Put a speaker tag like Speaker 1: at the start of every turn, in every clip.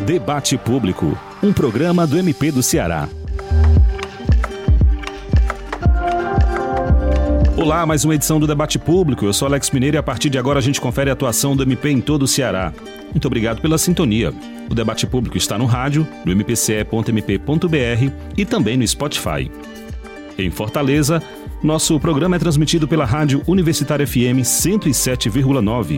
Speaker 1: Debate Público, um programa do MP do Ceará. Olá, mais uma edição do Debate Público. Eu sou Alex Mineiro e a partir de agora a gente confere a atuação do MP em todo o Ceará. Muito obrigado pela sintonia. O Debate Público está no rádio, no mpce.mp.br e também no Spotify. Em Fortaleza, nosso programa é transmitido pela Rádio Universitária FM 107,9.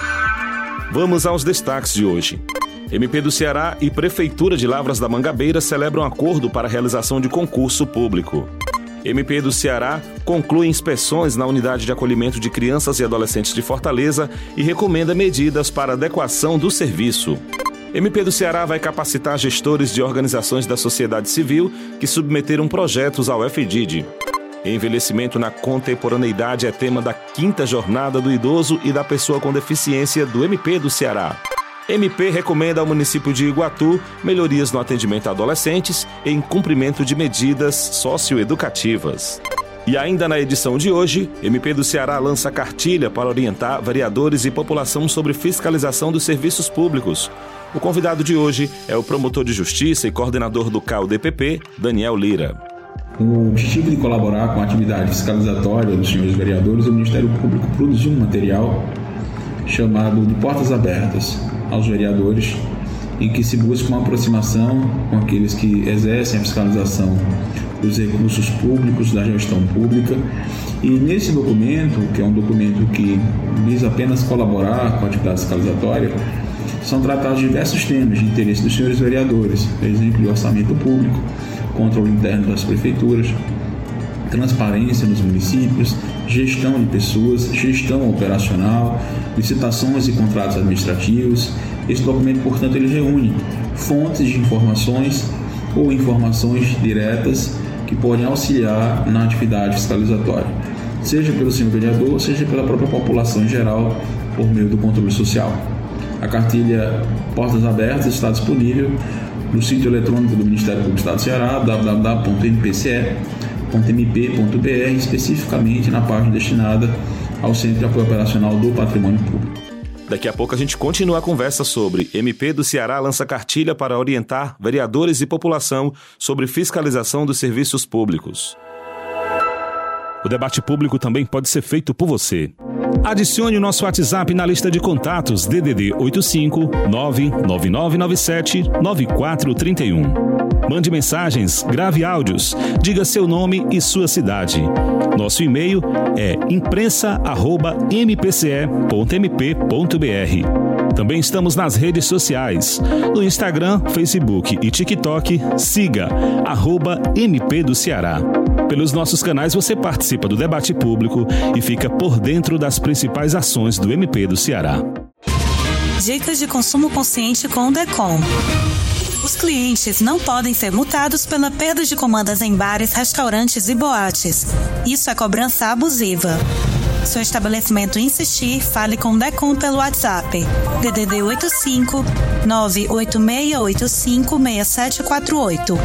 Speaker 1: Vamos aos destaques de hoje. MP do Ceará e Prefeitura de Lavras da Mangabeira celebram acordo para a realização de concurso público. MP do Ceará conclui inspeções na unidade de acolhimento de crianças e adolescentes de Fortaleza e recomenda medidas para adequação do serviço. MP do Ceará vai capacitar gestores de organizações da sociedade civil que submeteram projetos ao FDID. Envelhecimento na contemporaneidade é tema da 5ª Jornada do Idoso e da Pessoa com Deficiência do MP do Ceará. MP recomenda ao município de Iguatu melhorias no atendimento a adolescentes em cumprimento de medidas socioeducativas. E ainda na edição de hoje, MP do Ceará lança cartilha para orientar vereadores e população sobre fiscalização dos serviços públicos. O convidado de hoje é o promotor de justiça e coordenador do CAU-DPP, Daniel Lira.
Speaker 2: Com o objetivo de colaborar com a atividade fiscalizatória dos senhores vereadores, o Ministério Público produziu um material chamado de Portas Abertas aos vereadores, em que se busca uma aproximação com aqueles que exercem a fiscalização dos recursos públicos, da gestão pública. E nesse documento, que é um documento que visa apenas colaborar com a atividade fiscalizatória, são tratados diversos temas de interesse dos senhores vereadores, por exemplo, de orçamento público, controle interno das prefeituras, transparência nos municípios, gestão de pessoas, gestão operacional, licitações e contratos administrativos. Esse documento, portanto, ele reúne fontes de informações ou informações diretas que podem auxiliar na atividade fiscalizatória, seja pelo senhor vereador, seja pela própria população em geral, por meio do controle social. A cartilha Portas Abertas está disponível no sítio eletrônico do Ministério Público do Estado do Ceará, www.mpce.mp.br, especificamente na página destinada ao Centro de Apoio Operacional do Patrimônio Público.
Speaker 1: Daqui a pouco a gente continua a conversa sobre MP do Ceará lança cartilha para orientar vereadores e população sobre fiscalização dos serviços públicos. O debate público também pode ser feito por você. Adicione o nosso WhatsApp na lista de contatos DDD 85 99997 9431. Mande mensagens, grave áudios, diga seu nome e sua cidade. Nosso e-mail é imprensa@mpce.mp.br. Também estamos nas redes sociais. No Instagram, Facebook e TikTok, siga @MP do Ceará. Pelos nossos canais você participa do debate público e fica por dentro das principais ações do MP do Ceará.
Speaker 3: Dicas de consumo consciente com o DECOM. Os clientes não podem ser multados pela perda de comandas em bares, restaurantes e boates. Isso é cobrança abusiva. Se o estabelecimento insistir, fale com o DECOM pelo WhatsApp. DDD 85 98685 6748.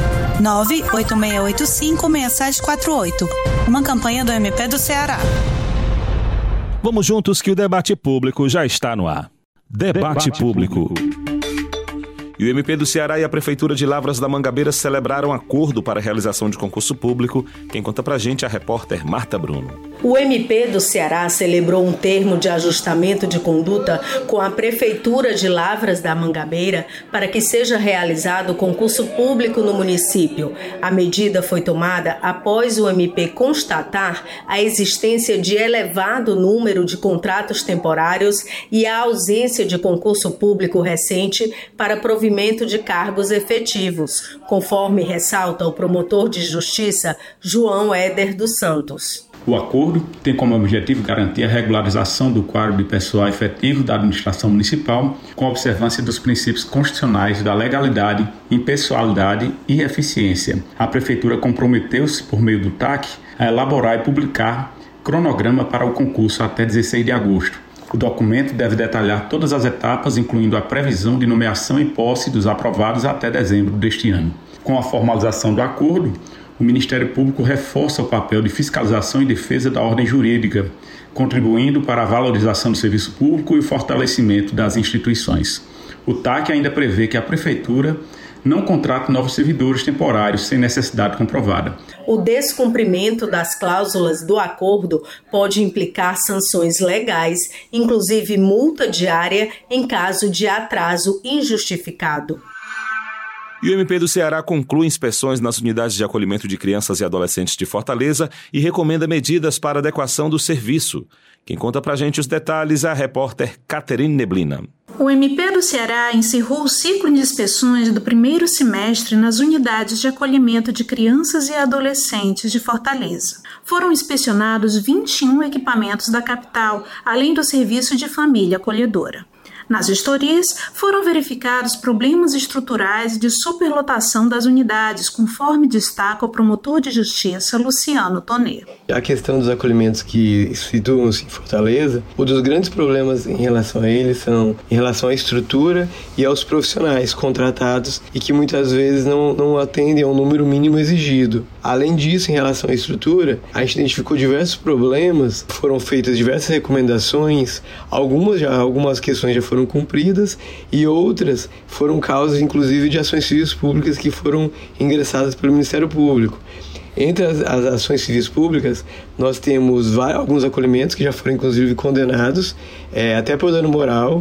Speaker 3: 98685 6748. Uma campanha do MP do Ceará.
Speaker 1: Vamos juntos que o debate público já está no ar. Debate público. E o MP do Ceará e a Prefeitura de Lavras da Mangabeira celebraram acordo para a realização de concurso público. Quem conta pra gente é a repórter Marta Bruno.
Speaker 4: O MP do Ceará celebrou um termo de ajustamento de conduta com a Prefeitura de Lavras da Mangabeira para que seja realizado concurso público no município. A medida foi tomada após o MP constatar a existência de elevado número de contratos temporários e a ausência de concurso público recente para provimento de cargos efetivos, conforme ressalta o promotor de justiça João Éder dos Santos.
Speaker 5: O acordo tem como objetivo garantir a regularização do quadro de pessoal efetivo da administração municipal com a observância dos princípios constitucionais da legalidade, impessoalidade e eficiência. A Prefeitura comprometeu-se, por meio do TAC, a elaborar e publicar cronograma para o concurso até 16 de agosto. O documento deve detalhar todas as etapas, incluindo a previsão de nomeação e posse dos aprovados até dezembro deste ano. Com a formalização do acordo, o Ministério Público reforça o papel de fiscalização e defesa da ordem jurídica, contribuindo para a valorização do serviço público e o fortalecimento das instituições. O TAC ainda prevê que a Prefeitura não contrate novos servidores temporários sem necessidade comprovada.
Speaker 4: O descumprimento das cláusulas do acordo pode implicar sanções legais, inclusive multa diária em caso de atraso injustificado.
Speaker 1: E o MP do Ceará conclui inspeções nas unidades de acolhimento de crianças e adolescentes de Fortaleza e recomenda medidas para adequação do serviço. Quem conta pra gente os detalhes é a repórter Caterine Neblina.
Speaker 6: O MP do Ceará encerrou o ciclo de inspeções do primeiro semestre nas unidades de acolhimento de crianças e adolescentes de Fortaleza. Foram inspecionados 21 equipamentos da capital, além do serviço de família acolhedora. Nas vistorias, foram verificados problemas estruturais e de superlotação das unidades, conforme destaca o promotor de justiça, Luciano Tonê.
Speaker 7: A questão dos acolhimentos que situam-se em Fortaleza, um dos grandes problemas em relação a eles são em relação à estrutura e aos profissionais contratados e que muitas vezes não atendem ao número mínimo exigido. Além disso, em relação à estrutura, a gente identificou diversos problemas, foram feitas diversas recomendações, algumas questões já foram cumpridas e outras foram causas, inclusive, de ações civis públicas que foram ingressadas pelo Ministério Público. Entre as ações civis públicas, nós temos alguns acolhimentos que já foram, inclusive, condenados, até por dano moral,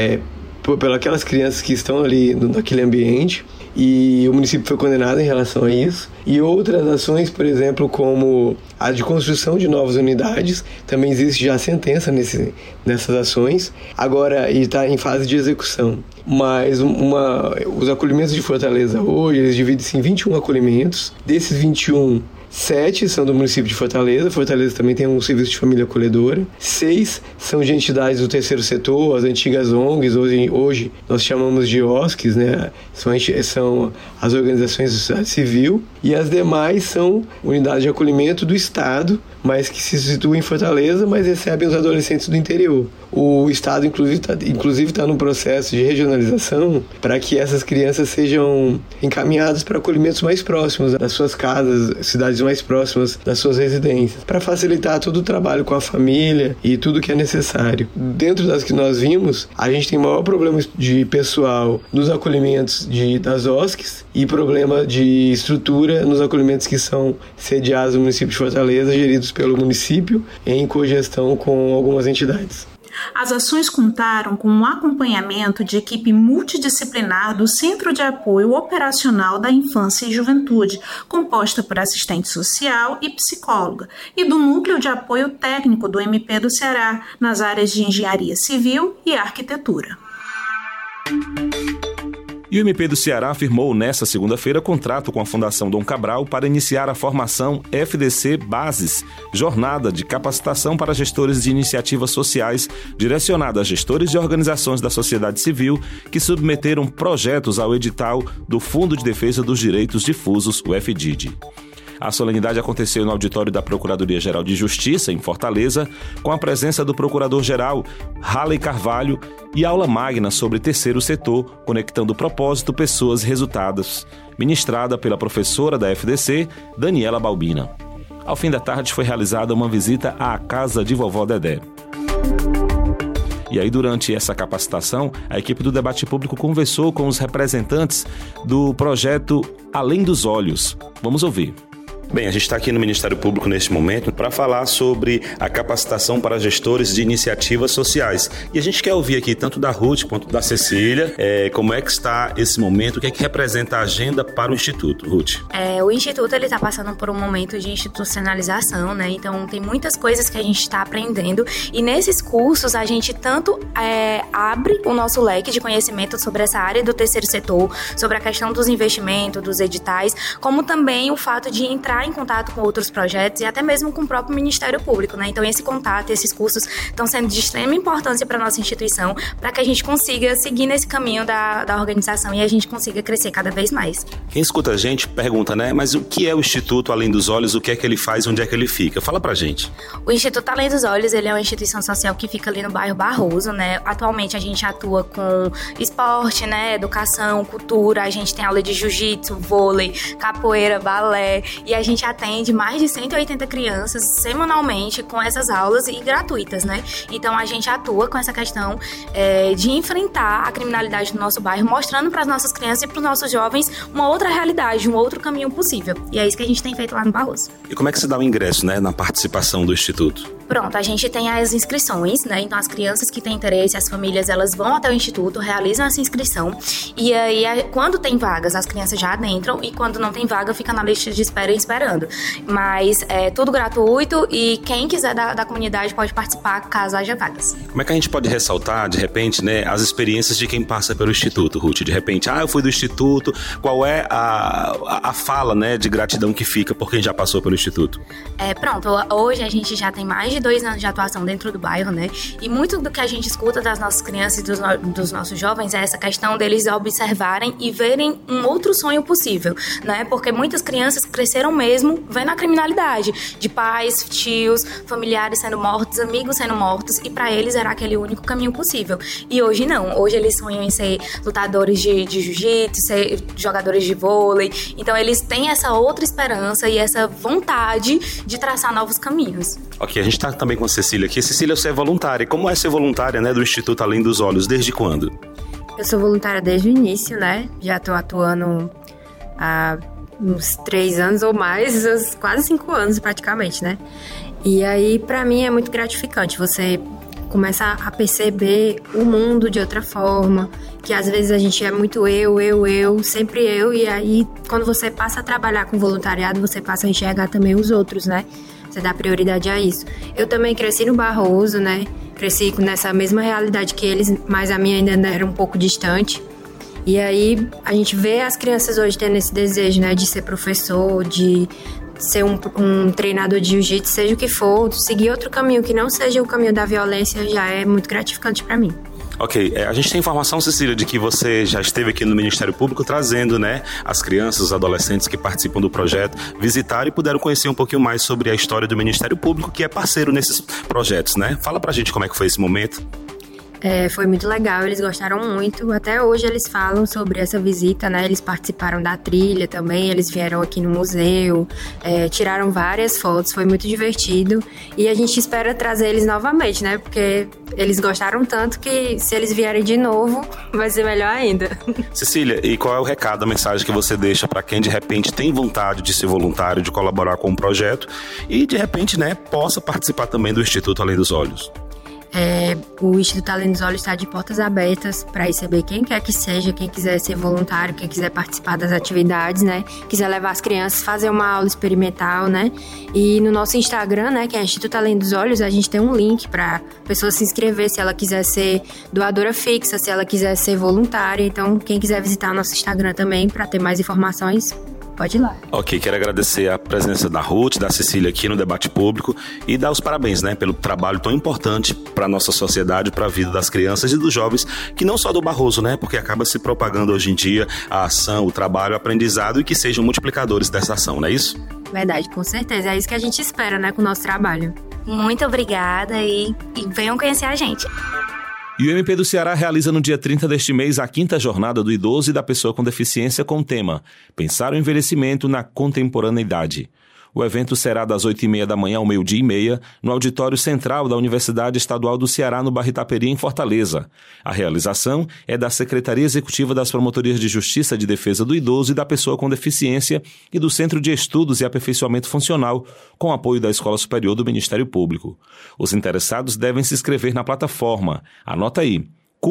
Speaker 7: pelas crianças que estão ali naquele ambiente, e o município foi condenado em relação a isso. E outras ações, por exemplo, como a de construção de novas unidades, também existe já sentença nessas ações, agora está em fase de execução. Mas os acolhimentos de Fortaleza hoje, eles dividem-se em 21 acolhimentos. Desses 21, 7 são do município de Fortaleza. Fortaleza também tem um serviço de família acolhedora. 6 são de entidades do terceiro setor, as antigas ONGs, hoje nós chamamos de OSCs, né? São as organizações da sociedade civil. E as demais são unidades de acolhimento do Estado, mas que se situam em Fortaleza, mas recebem os adolescentes do interior. O Estado, inclusive está no processo de regionalização para que essas crianças sejam encaminhadas para acolhimentos mais próximos das suas casas, cidades mais próximas das suas residências, para facilitar todo o trabalho com a família e tudo que é necessário. Dentro das que nós vimos, a gente tem maior problema de pessoal nos acolhimentos das OSCs e problema de estrutura nos acolhimentos que são sediados no município de Fortaleza, geridos pelo município em cogestão com algumas entidades.
Speaker 6: As ações contaram com um acompanhamento de equipe multidisciplinar do Centro de Apoio Operacional da Infância e Juventude, composta por assistente social e psicóloga, e do Núcleo de Apoio Técnico do MP do Ceará, nas áreas de Engenharia Civil e Arquitetura.
Speaker 1: E o MP do Ceará firmou nesta segunda-feira contrato com a Fundação Dom Cabral para iniciar a formação FDC Bases, jornada de capacitação para gestores de iniciativas sociais direcionada a gestores de organizações da sociedade civil que submeteram projetos ao edital do Fundo de Defesa dos Direitos Difusos, o FDID. A solenidade aconteceu no auditório da Procuradoria-Geral de Justiça, em Fortaleza, com a presença do Procurador-Geral, Halley Carvalho, e aula magna sobre terceiro setor, conectando propósito, pessoas e resultados, ministrada pela professora da FDC, Daniela Balbina. Ao fim da tarde foi realizada uma visita à casa de vovó Dedé. E aí, durante essa capacitação, a equipe do Debate Público conversou com os representantes do projeto Além dos Olhos. Vamos ouvir. Bem, a gente está aqui no Ministério Público neste momento para falar sobre a capacitação para gestores de iniciativas sociais. E a gente quer ouvir aqui tanto da Ruth quanto da Cecília como é que está esse momento, o que é que representa a agenda para o Instituto. Ruth?
Speaker 8: O Instituto está passando por um momento de institucionalização, né? Então tem muitas coisas que a gente está aprendendo e nesses cursos a gente tanto abre o nosso leque de conhecimento sobre essa área do terceiro setor, sobre a questão dos investimentos, dos editais, como também o fato de entrar em contato com outros projetos e até mesmo com o próprio Ministério Público, né? Então esse contato, esses cursos estão sendo de extrema importância para a nossa instituição, para que a gente consiga seguir nesse caminho da organização e a gente consiga crescer cada vez mais.
Speaker 1: Quem escuta a gente pergunta, né? Mas o que é o Instituto Além dos Olhos? O que é que ele faz? Onde é que ele fica? Fala pra gente.
Speaker 8: O Instituto Além dos Olhos, ele é uma instituição social que fica ali no bairro Barroso, né? Atualmente a gente atua com esporte, né? Educação, cultura, a gente tem aula de jiu-jitsu, vôlei, capoeira, balé e a a gente atende mais de 180 crianças semanalmente com essas aulas e gratuitas, né? Então a gente atua com essa questão de enfrentar a criminalidade no nosso bairro, mostrando para as nossas crianças e para os nossos jovens uma outra realidade, um outro caminho possível. E é isso que a gente tem feito lá no Barroso.
Speaker 1: E como é que se dá o ingresso, né, na participação do Instituto?
Speaker 8: Pronto, a gente tem as inscrições, né? Então as crianças que têm interesse, as famílias, elas vão até o Instituto, realizam essa inscrição e aí quando tem vagas, as crianças já adentram e quando não tem vaga, fica na lista de espera esperando. Mas é tudo gratuito e quem quiser da comunidade pode participar caso haja vagas.
Speaker 1: Como é que a gente pode ressaltar, de repente, né, as experiências de quem passa pelo Instituto, Ruth? De repente, eu fui do Instituto, qual é a fala, né, de gratidão que fica por quem já passou pelo Instituto?
Speaker 8: Pronto, hoje a gente já tem mais de 2 anos de atuação dentro do bairro, né? E muito do que a gente escuta das nossas crianças e dos nossos jovens é essa questão deles observarem e verem um outro sonho possível, né? Porque muitas crianças cresceram mesmo vendo a criminalidade, de pais, tios, familiares sendo mortos, amigos sendo mortos, e para eles era aquele único caminho possível. E hoje não, hoje eles sonham em ser lutadores de jiu-jitsu, ser jogadores de vôlei, então eles têm essa outra esperança e essa vontade de traçar novos caminhos.
Speaker 1: Ok, a gente está também com a Cecília aqui. Cecília, você é voluntária. Como é ser voluntária, né, do Instituto Além dos Olhos? Desde quando?
Speaker 9: Eu sou voluntária desde o início, né? Já estou atuando há uns 3 anos ou mais, quase 5 anos praticamente, né? E aí, para mim, é muito gratificante. Você começa a perceber o mundo de outra forma, que às vezes a gente é muito sempre eu, e aí quando você passa a trabalhar com voluntariado, você passa a enxergar também os outros, né? Você dá prioridade a isso. Eu também cresci no Barroso, né? Cresci nessa mesma realidade que eles, mas a minha ainda era um pouco distante. E aí a gente vê as crianças hoje tendo esse desejo, né? De ser professor, de ser um treinador de jiu-jitsu, seja o que for, seguir outro caminho que não seja o caminho da violência, já é muito gratificante para mim.
Speaker 1: Ok, a gente tem informação, Cecília, de que você já esteve aqui no Ministério Público trazendo, né, as crianças, os adolescentes que participam do projeto, visitaram e puderam conhecer um pouquinho mais sobre a história do Ministério Público, que é parceiro nesses projetos, né? Fala pra gente como é que foi esse momento.
Speaker 9: Foi muito legal, eles gostaram muito. Até hoje eles falam sobre essa visita, né? Eles participaram da trilha também, eles vieram aqui no museu, tiraram várias fotos, foi muito divertido. E a gente espera trazer eles novamente, né? Porque eles gostaram tanto que se eles vierem de novo, vai ser melhor ainda.
Speaker 1: Cecília, e qual é o recado, a mensagem que você deixa para quem de repente tem vontade de ser voluntário, de colaborar com o projeto e de repente, né, possa participar também do Instituto Além dos Olhos?
Speaker 9: O Instituto Além dos Olhos está de portas abertas para receber quem quer que seja, quem quiser ser voluntário, quem quiser participar das atividades, né? Quiser levar as crianças, fazer uma aula experimental, né? E no nosso Instagram, né, que é Instituto Além dos Olhos, a gente tem um link para a pessoa se inscrever se ela quiser ser doadora fixa, se ela quiser ser voluntária. Então, quem quiser visitar nosso Instagram também para ter mais informações, pode ir lá.
Speaker 1: Ok, quero agradecer a presença da Ruth, da Cecília aqui no Debate Público e dar os parabéns, né, pelo trabalho tão importante para a nossa sociedade, para a vida das crianças e dos jovens, que não só do Barroso, né, porque acaba se propagando hoje em dia a ação, o trabalho, o aprendizado e que sejam multiplicadores dessa ação, não é isso?
Speaker 9: Verdade, com certeza. É isso que a gente espera, né, com o nosso trabalho.
Speaker 8: Muito obrigada e venham conhecer a gente.
Speaker 1: E o MP do Ceará realiza no dia 30 deste mês a 5ª Jornada do Idoso e da Pessoa com Deficiência com o tema Pensar o Envelhecimento na Contemporaneidade. O evento será das 8h30 da manhã ao 12h30, no auditório central da Universidade Estadual do Ceará, no bairro Itaperi, em Fortaleza. A realização é da Secretaria Executiva das Promotorias de Justiça de Defesa do Idoso e da Pessoa com Deficiência e do Centro de Estudos e Aperfeiçoamento Funcional, com apoio da Escola Superior do Ministério Público. Os interessados devem se inscrever na plataforma. Anota aí,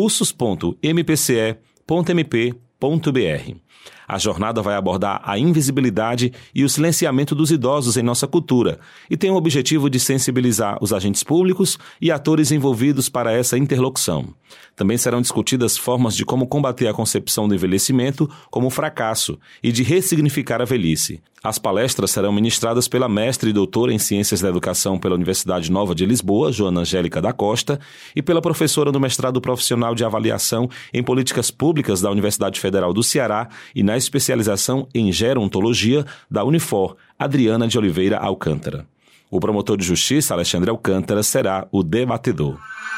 Speaker 1: cursos.mpce.mp.br. A jornada vai abordar a invisibilidade e o silenciamento dos idosos em nossa cultura e tem o objetivo de sensibilizar os agentes públicos e atores envolvidos para essa interlocução. Também serão discutidas formas de como combater a concepção do envelhecimento como fracasso e de ressignificar a velhice. As palestras serão ministradas pela mestre e doutora em Ciências da Educação pela Universidade Nova de Lisboa, Joana Angélica da Costa, e pela professora do mestrado profissional de avaliação em políticas públicas da Universidade Federal do Ceará e na especialização em gerontologia da Unifor, Adriana de Oliveira Alcântara. O promotor de justiça, Alexandre Alcântara, será o debatedor.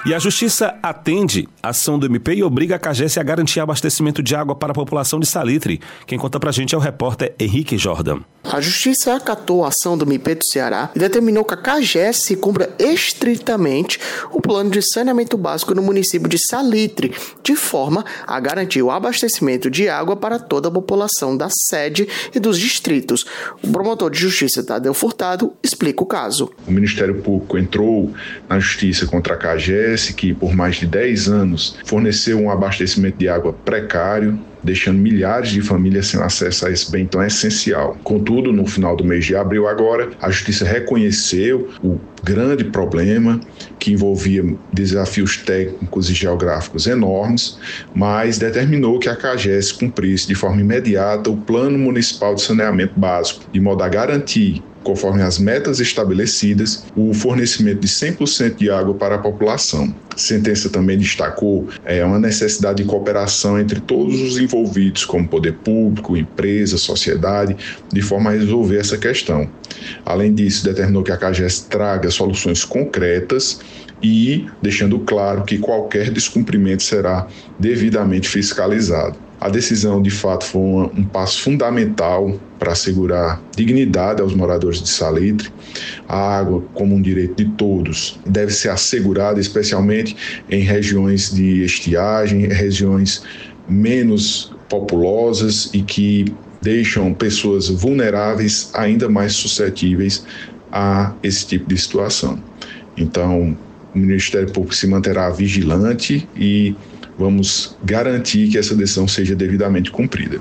Speaker 1: E a Justiça atende a ação do MP e obriga a CAGES a garantir abastecimento de água para a população de Salitre. Quem conta pra gente é o repórter Henrique Jordan.
Speaker 10: A Justiça acatou a ação do MP do Ceará e determinou que a CAGES cumpra estritamente o plano de saneamento básico no município de Salitre, de forma a garantir o abastecimento de água para toda a população da sede e dos distritos. O promotor de Justiça, Tadeu Furtado, explica o caso.
Speaker 11: O Ministério Público entrou na Justiça contra a CAGES, que por mais de 10 anos forneceu um abastecimento de água precário, deixando milhares de famílias sem acesso a esse bem tão essencial. Contudo, no final do mês de abril agora, a Justiça reconheceu o grande problema que envolvia desafios técnicos e geográficos enormes, mas determinou que a CAGES cumprisse de forma imediata o Plano Municipal de Saneamento Básico, de modo a garantir, conforme as metas estabelecidas, o fornecimento de 100% de água para a população. A sentença também destacou uma necessidade de cooperação entre todos os envolvidos, como poder público, empresa, sociedade, de forma a resolver essa questão. Além disso, determinou que a CAGES traga soluções concretas e deixando claro que qualquer descumprimento será devidamente fiscalizado. A decisão, de fato, foi um passo fundamental para assegurar dignidade aos moradores de Salitre. A água, como um direito de todos, deve ser assegurada, especialmente em regiões de estiagem, regiões menos populosas e que deixam pessoas vulneráveis ainda mais suscetíveis a esse tipo de situação. Então, o Ministério Público se manterá vigilante e vamos garantir que essa decisão seja devidamente cumprida.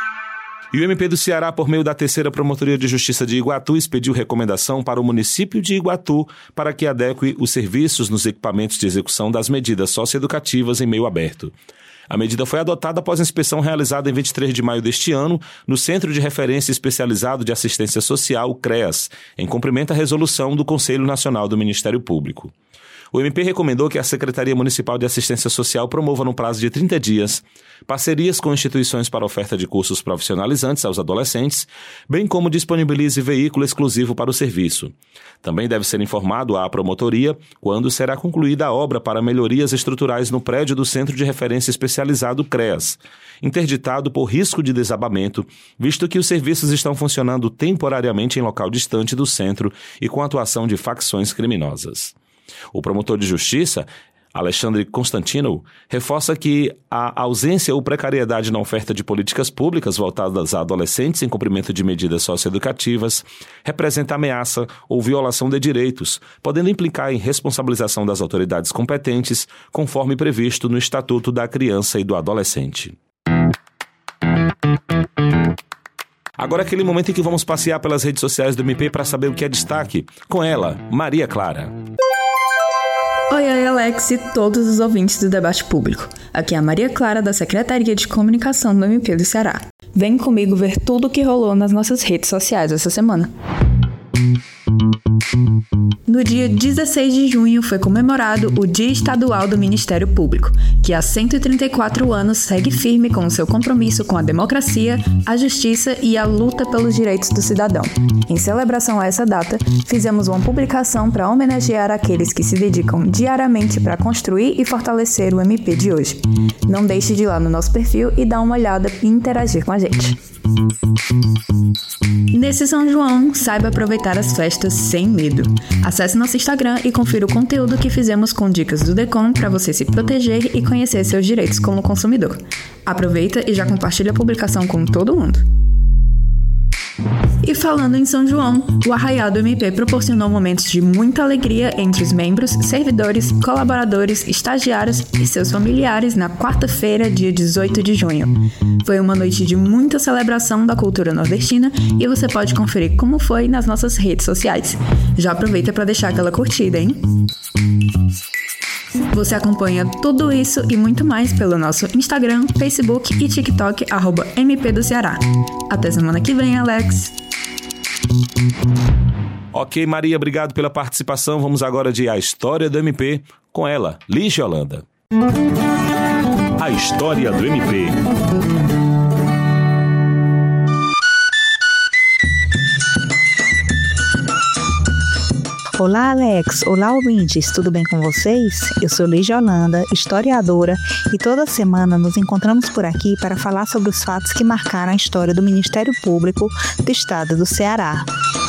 Speaker 1: E o MP do Ceará, por meio da 3ª Promotoria de Justiça de Iguatu, expediu recomendação para o município de Iguatu para que adeque os serviços nos equipamentos de execução das medidas socioeducativas em meio aberto. A medida foi adotada após a inspeção realizada em 23 de maio deste ano no Centro de Referência Especializado de Assistência Social, CREAS, em cumprimento à resolução do Conselho Nacional do Ministério Público. O MP recomendou que a Secretaria Municipal de Assistência Social promova no prazo de 30 dias parcerias com instituições para oferta de cursos profissionalizantes aos adolescentes, bem como disponibilize veículo exclusivo para o serviço. Também deve ser informado à promotoria quando será concluída a obra para melhorias estruturais no prédio do Centro de Referência Especializado CREAS, interditado por risco de desabamento, visto que os serviços estão funcionando temporariamente em local distante do centro e com atuação de facções criminosas. O promotor de justiça, Alexandre Constantino, reforça que a ausência ou precariedade na oferta de políticas públicas voltadas a adolescentes em cumprimento de medidas socioeducativas representa ameaça ou violação de direitos, podendo implicar em responsabilização das autoridades competentes, conforme previsto no Estatuto da Criança e do Adolescente. Agora é aquele momento em que vamos passear pelas redes sociais do MP para saber o que é destaque. Com ela, Maria Clara.
Speaker 12: Oi, Alex e todos os ouvintes do Debate Público. Aqui é a Maria Clara, da Secretaria de Comunicação do MP do Ceará. Vem comigo ver tudo o que rolou nas nossas redes sociais essa semana. No dia 16 de junho foi comemorado o Dia Estadual do Ministério Público, que há 134 anos segue firme com o seu compromisso com a democracia, a justiça e a luta pelos direitos do cidadão. Em celebração a essa data, fizemos uma publicação para homenagear aqueles que se dedicam diariamente para construir e fortalecer o MP de hoje. Não deixe de ir lá no nosso perfil e dar uma olhada e interagir com a gente. Nesse São João, saiba aproveitar as festas sem medo. Acesse nosso Instagram e confira o conteúdo que fizemos com dicas do DECOM para você se proteger e conhecer seus direitos como consumidor. Aproveita e já compartilha a publicação com todo mundo. E falando em São João, o Arraial do MP proporcionou momentos de muita alegria entre os membros, servidores, colaboradores, estagiários e seus familiares na quarta-feira, dia 18 de junho. Foi uma noite de muita celebração da cultura nordestina e você pode conferir como foi nas nossas redes sociais. Já aproveita para deixar aquela curtida, hein? Você acompanha tudo isso e muito mais pelo nosso Instagram, Facebook e TikTok, @MP do Ceará. Até semana que vem, Alex!
Speaker 1: Ok, Maria, obrigado pela participação. Vamos agora de A História do MP, com ela, Lígia Holanda. A História do MP.
Speaker 13: Olá, Alex. Olá, ouvintes. Tudo bem com vocês? Eu sou Lígia Holanda, historiadora, e toda semana nos encontramos por aqui para falar sobre os fatos que marcaram a história do Ministério Público do Estado do Ceará.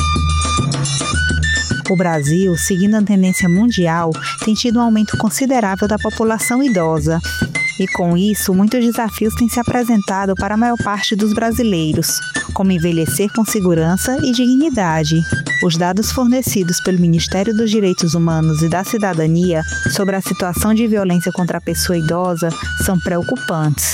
Speaker 13: O Brasil, seguindo a tendência mundial, tem tido um aumento considerável da população idosa. E com isso, muitos desafios têm se apresentado para a maior parte dos brasileiros, como envelhecer com segurança e dignidade. Os dados fornecidos pelo Ministério dos Direitos Humanos e da Cidadania sobre a situação de violência contra a pessoa idosa são preocupantes.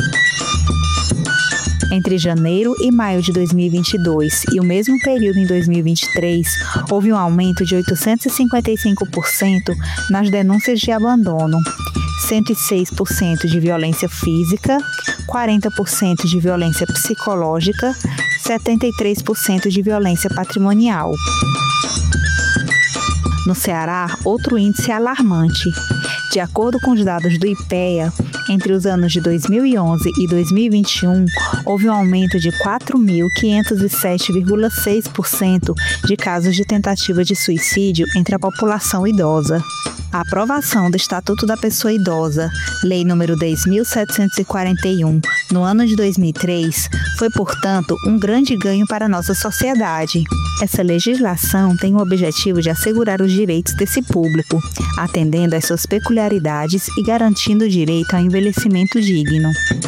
Speaker 13: Entre janeiro e maio de 2022 e o mesmo período em 2023, houve um aumento de 855% nas denúncias de abandono, 106% de violência física, 40% de violência psicológica, 73% de violência patrimonial. No Ceará, outro índice alarmante. De acordo com os dados do IPEA, entre os anos de 2011 e 2021, houve um aumento de 4.507,6% de casos de tentativa de suicídio entre a população idosa. A aprovação do Estatuto da Pessoa Idosa, Lei nº 10.741, no ano de 2003, foi, portanto, um grande ganho para a nossa sociedade. Essa legislação tem o objetivo de assegurar os direitos desse público, atendendo às suas peculiaridades e garantindo o direito ao envelhecimento digno.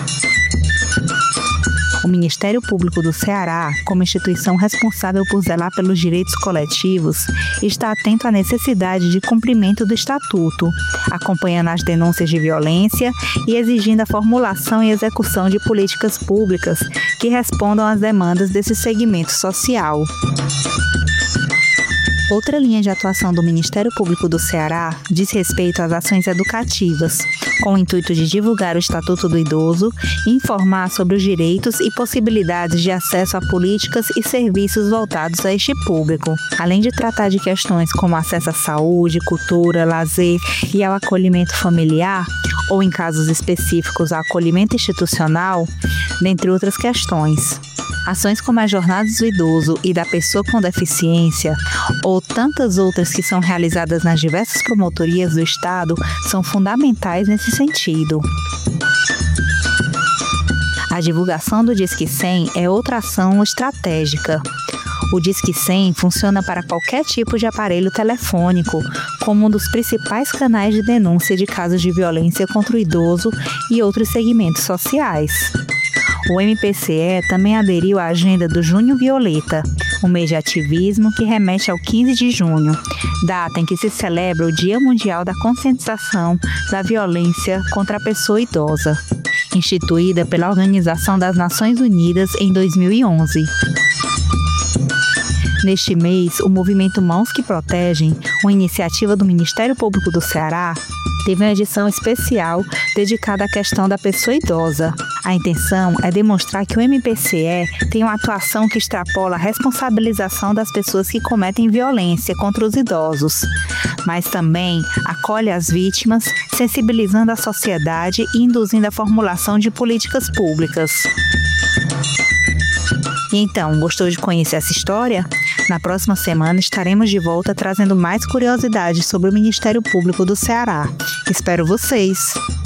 Speaker 13: O Ministério Público do Ceará, como instituição responsável por zelar pelos direitos coletivos, está atento à necessidade de cumprimento do Estatuto, acompanhando as denúncias de violência e exigindo a formulação e execução de políticas públicas que respondam às demandas desse segmento social. Outra linha de atuação do Ministério Público do Ceará diz respeito às ações educativas, com o intuito de divulgar o Estatuto do Idoso e informar sobre os direitos e possibilidades de acesso a políticas e serviços voltados a este público, além de tratar de questões como acesso à saúde, cultura, lazer e ao acolhimento familiar, ou em casos específicos ao acolhimento institucional, dentre outras questões. Ações como as Jornadas do Idoso e da Pessoa com Deficiência, ou tantas outras que são realizadas nas diversas promotorias do Estado, são fundamentais nesse sentido. A divulgação do Disque 100 é outra ação estratégica. O Disque 100 funciona para qualquer tipo de aparelho telefônico, como um dos principais canais de denúncia de casos de violência contra o idoso e outros segmentos sociais. O MPCE também aderiu à agenda do Junho Violeta, um mês de ativismo que remete ao 15 de junho, data em que se celebra o Dia Mundial da Conscientização da Violência contra a Pessoa Idosa, instituída pela Organização das Nações Unidas em 2011. Neste mês, o movimento Mãos que Protegem, uma iniciativa do Ministério Público do Ceará, teve uma edição especial dedicada à questão da pessoa idosa. A intenção é demonstrar que o MPCE tem uma atuação que extrapola a responsabilização das pessoas que cometem violência contra os idosos, mas também acolhe as vítimas, sensibilizando a sociedade e induzindo a formulação de políticas públicas. E então, gostou de conhecer essa história? Na próxima semana estaremos de volta trazendo mais curiosidades sobre o Ministério Público do Ceará. Espero vocês!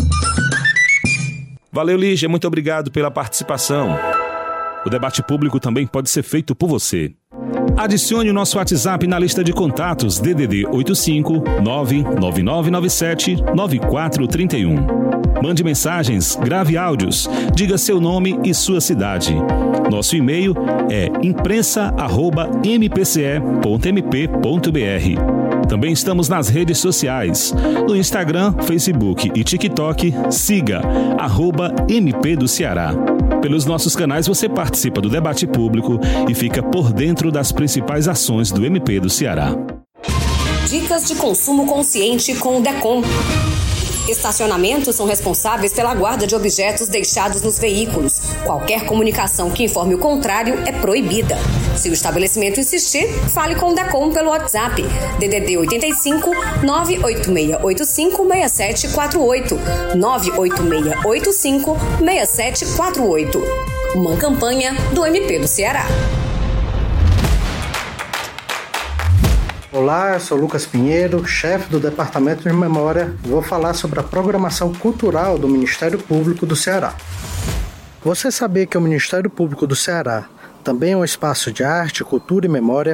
Speaker 1: Valeu, Lígia, muito obrigado pela participação. O debate público também pode ser feito por você. Adicione o nosso WhatsApp na lista de contatos DDD 85 99997 9431. Mande mensagens, grave áudios, diga seu nome e sua cidade. Nosso e-mail é imprensa@mpce.mp.br. Também estamos nas redes sociais. No Instagram, Facebook e TikTok, siga @MP do Ceará. Pelos nossos canais você participa do debate público e fica por dentro das principais ações do MP do Ceará.
Speaker 14: Dicas de consumo consciente com o DECOM. Estacionamentos são responsáveis pela guarda de objetos deixados nos veículos. Qualquer comunicação que informe o contrário é proibida. Se o estabelecimento insistir, fale com o DECOM pelo WhatsApp DDD 85 98685 6748 98685 6748. Uma campanha do MP do Ceará.
Speaker 15: Olá, eu sou Lucas Pinheiro, chefe do Departamento de Memória, e vou falar sobre a programação cultural do Ministério Público do Ceará. Você sabia que o Ministério Público do Ceará também é um espaço de arte, cultura e memória?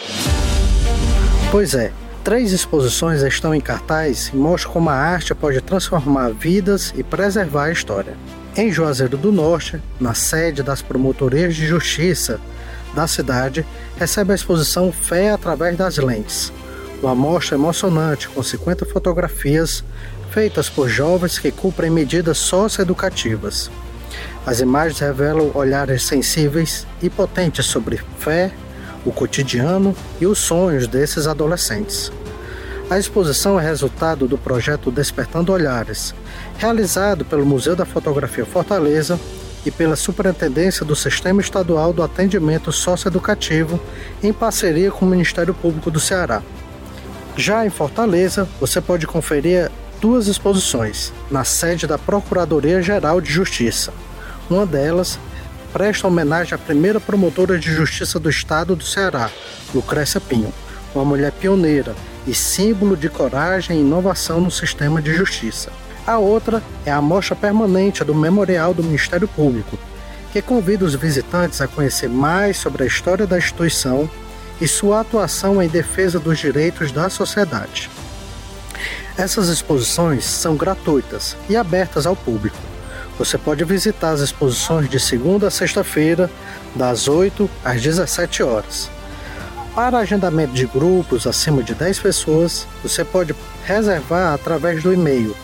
Speaker 15: Pois é, 3 exposições estão em cartaz e mostram como a arte pode transformar vidas e preservar a história. Em Juazeiro do Norte, na sede das Promotorias de Justiça da cidade, recebe a exposição Fé através das lentes, uma mostra emocionante com 50 fotografias feitas por jovens que cumprem medidas socioeducativas. As imagens revelam olhares sensíveis e potentes sobre fé, o cotidiano e os sonhos desses adolescentes. A exposição é resultado do projeto Despertando Olhares, realizado pelo Museu da Fotografia Fortaleza e pela Superintendência do Sistema Estadual do Atendimento Socioeducativo, em parceria com o Ministério Público do Ceará. Já em Fortaleza, você pode conferir 2 exposições, na sede da Procuradoria-Geral de Justiça. Uma delas presta homenagem à primeira promotora de justiça do estado do Ceará, Lucrécia Pinho, uma mulher pioneira e símbolo de coragem e inovação no sistema de justiça. A outra é a mostra permanente do Memorial do Ministério Público, que convida os visitantes a conhecer mais sobre a história da instituição e sua atuação em defesa dos direitos da sociedade. Essas exposições são gratuitas e abertas ao público. Você pode visitar as exposições de segunda a sexta-feira, das 8 às 17 horas. Para agendamento de grupos acima de 10 pessoas, você pode reservar através do e-mail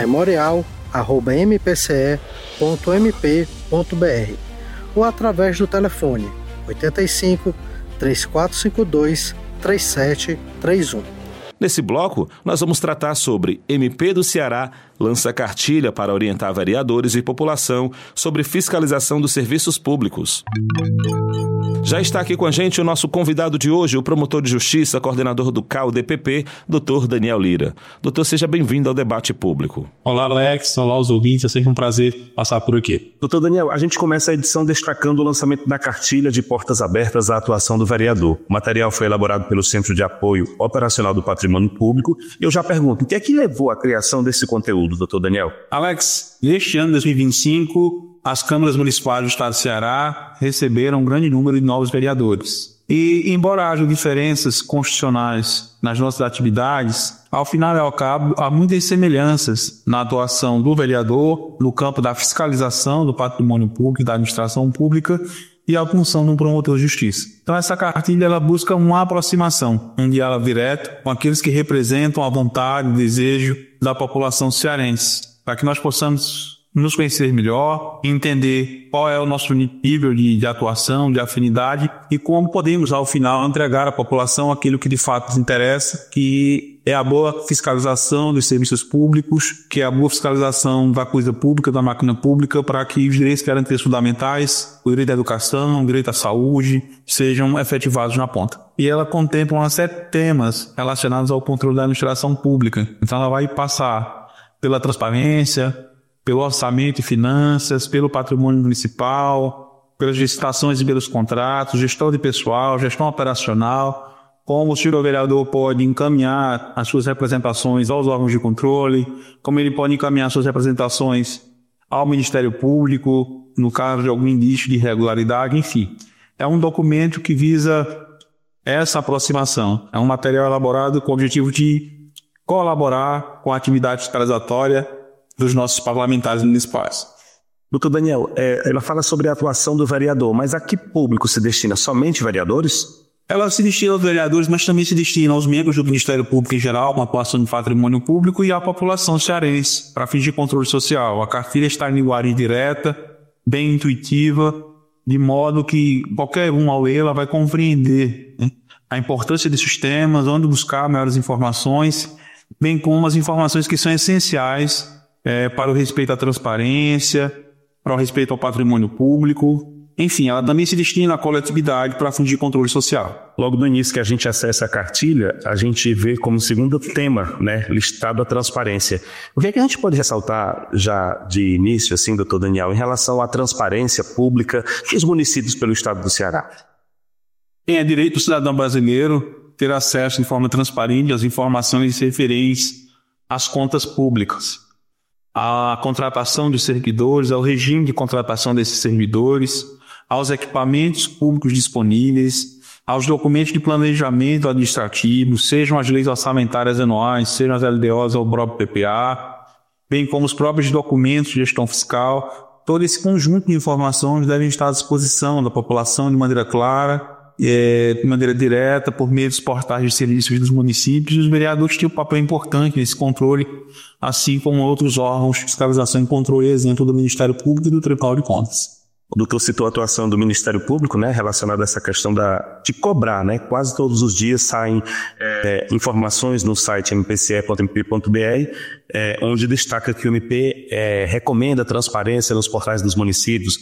Speaker 15: memorial@mpce.mp.br ou através do telefone 85 3452 3731.
Speaker 1: Nesse bloco, nós vamos tratar sobre MP do Ceará lança cartilha para orientar vereadores e população sobre fiscalização dos serviços públicos. Já está aqui com a gente o nosso convidado de hoje, o promotor de justiça, coordenador do CAU-DPP, Dr. Daniel Lira. Doutor, seja bem-vindo ao debate público.
Speaker 16: Olá, Alex. Olá, os ouvintes. É sempre um prazer passar por aqui.
Speaker 1: Doutor Daniel, a gente começa a edição destacando o lançamento da cartilha de portas abertas à atuação do vereador. O material foi elaborado pelo Centro de Apoio Operacional do Patrimônio Público. Eu já pergunto, o que é que levou à criação desse conteúdo, doutor Daniel?
Speaker 16: Alex, neste ano de 2025, as câmaras municipais do estado do Ceará receberam um grande número de novos vereadores. E, embora haja diferenças constitucionais nas nossas atividades, ao final e ao cabo, há muitas semelhanças na atuação do vereador no campo da fiscalização do patrimônio público e da administração pública e a função de um promotor de justiça. Então, essa cartilha ela busca uma aproximação, um diálogo direto com aqueles que representam a vontade e o desejo da população cearense, para que nós possamos nos conhecer melhor, entender qual é o nosso nível de atuação, de afinidade e como podemos, ao final, entregar à população aquilo que de fato nos interessa, que é a boa fiscalização dos serviços públicos, que é a boa fiscalização da coisa pública, da máquina pública, para que os direitos garantidos fundamentais, o direito à educação, o direito à saúde, sejam efetivados na ponta. E ela contempla uma série de temas relacionados ao controle da administração pública. Então ela vai passar pela transparência, pelo orçamento e finanças, pelo patrimônio municipal, pelas licitações e pelos contratos, gestão de pessoal, gestão operacional, como o senhor vereador pode encaminhar as suas representações aos órgãos de controle, como ele pode encaminhar suas representações ao Ministério Público, no caso de algum indício de irregularidade, enfim. É um documento que visa essa aproximação. É um material elaborado com o objetivo de colaborar com a atividade fiscalizatória dos nossos parlamentares municipais.
Speaker 1: Doutor Daniel, ela fala sobre a atuação do vereador, mas a que público se destina? Somente vereadores?
Speaker 16: Ela se destina aos vereadores, mas também se destina aos membros do Ministério Público em geral, com atuação de patrimônio público, e à população cearense, para fins de controle social. A cartilha está em linguagem direta, bem intuitiva, de modo que qualquer um ao lê-la vai compreender, né, a importância desses temas, onde buscar maiores informações, bem como as informações que são essenciais para o respeito à transparência, para o respeito ao patrimônio público. Enfim, ela também se destina à coletividade para fins de controle social.
Speaker 1: Logo no início que a gente acessa a cartilha, a gente vê como segundo tema, né, listado a transparência. O que é que a gente pode ressaltar já de início, assim, doutor Daniel, em relação à transparência pública dos municípios pelo estado do Ceará?
Speaker 16: É direito do cidadão brasileiro ter acesso de forma transparente às informações referentes às contas públicas, à contratação de servidores, ao regime de contratação desses servidores, aos equipamentos públicos disponíveis, aos documentos de planejamento administrativo, sejam as leis orçamentárias anuais, sejam as LDOs ou o próprio PPA, bem como os próprios documentos de gestão fiscal. Todo esse conjunto de informações devem estar à disposição da população de maneira clara, de maneira direta, por meio dos portais de serviços dos municípios. Os vereadores têm um papel importante nesse controle, assim como outros órgãos de fiscalização e controle, exemplo do Ministério Público e do Tribunal de Contas.
Speaker 1: O doutor citou a atuação do Ministério Público, né, relacionada a essa questão de cobrar, né? Quase todos os dias saem informações no site mpce.mp.br, onde destaca que o MP recomenda transparência nos portais dos municípios.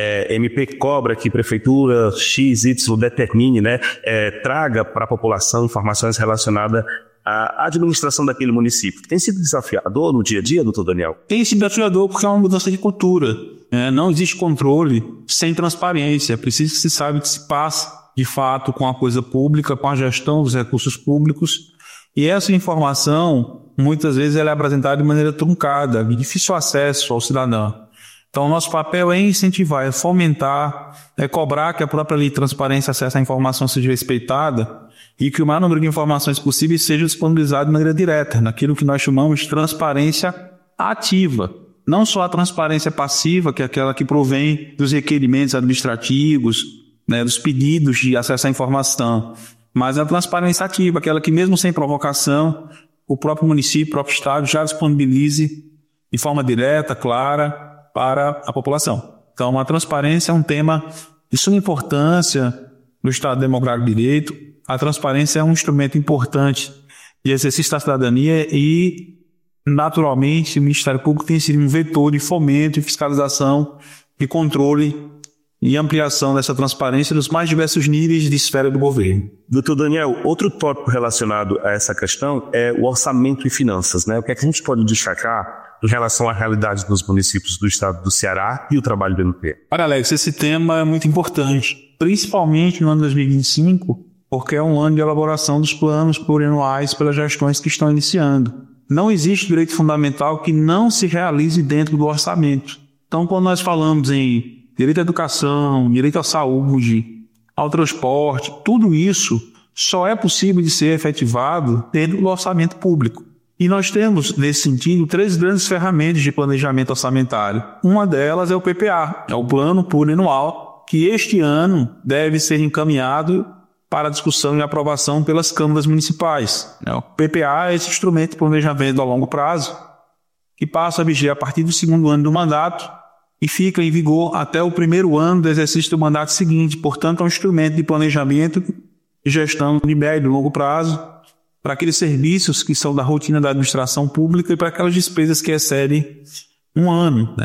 Speaker 1: MP cobra que prefeitura X, Y determine, né, traga para a população informações relacionadas à administração daquele município. Tem sido desafiador no dia a dia, doutor Daniel?
Speaker 16: Tem sido desafiador porque é uma mudança de cultura. Não existe controle sem transparência. É preciso que se saiba que se passa, de fato, com a coisa pública, com a gestão dos recursos públicos. E essa informação, muitas vezes, ela é apresentada de maneira truncada, de difícil acesso ao cidadão. Então, o nosso papel é incentivar, é fomentar, é cobrar que a própria lei de transparência e acesso à informação seja respeitada e que o maior número de informações possíveis seja disponibilizado de maneira direta, naquilo que nós chamamos de transparência ativa. Não só a transparência passiva, que é aquela que provém dos requerimentos administrativos, né, dos pedidos de acesso à informação, mas a transparência ativa, aquela que mesmo sem provocação, o próprio município, o próprio Estado já disponibilize de forma direta, clara, para a população. Então, a transparência é um tema de suma importância no Estado Democrático de Direito. A transparência é um instrumento importante de exercício da cidadania e, naturalmente, o Ministério Público tem sido um vetor de fomento e fiscalização, de controle e ampliação dessa transparência nos mais diversos níveis de esfera do governo.
Speaker 1: Doutor Daniel, outro tópico relacionado a essa questão é o orçamento e finanças, né? O que é que a gente pode destacar em relação à realidade dos municípios do estado do Ceará e o trabalho do MP?
Speaker 16: Olha, Alex, esse tema é muito importante, principalmente no ano 2025, porque é um ano de elaboração dos planos plurianuais pelas gestões que estão iniciando. Não existe direito fundamental que não se realize dentro do orçamento. Então, quando nós falamos em direito à educação, direito à saúde, ao transporte, tudo isso só é possível de ser efetivado dentro do orçamento público. E nós temos, nesse sentido, 3 grandes ferramentas de planejamento orçamentário. Uma delas é o PPA, é o Plano Plurianual, que este ano deve ser encaminhado para discussão e aprovação pelas câmaras municipais. O PPA é esse instrumento de planejamento a longo prazo, que passa a viger a partir do 2º ano do mandato e fica em vigor até o 1º ano do exercício do mandato seguinte. Portanto, é um instrumento de planejamento e gestão de médio e longo prazo para aqueles serviços que são da rotina da administração pública e para aquelas despesas que excedem um ano.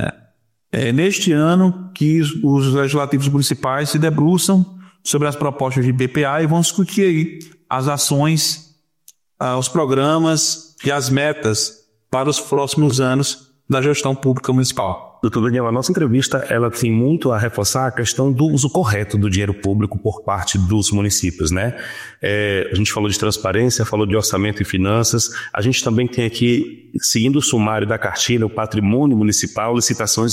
Speaker 16: É neste ano que os legislativos municipais se debruçam sobre as propostas de PPA e vão discutir aí as ações, os programas e as metas para os próximos anos da gestão pública municipal.
Speaker 1: Doutor Daniel, a nossa entrevista ela tem muito a reforçar a questão do uso correto do dinheiro público por parte dos municípios, né? A gente falou de transparência, falou de orçamento e finanças, a gente também tem aqui, seguindo o sumário da cartilha, o patrimônio municipal, licitações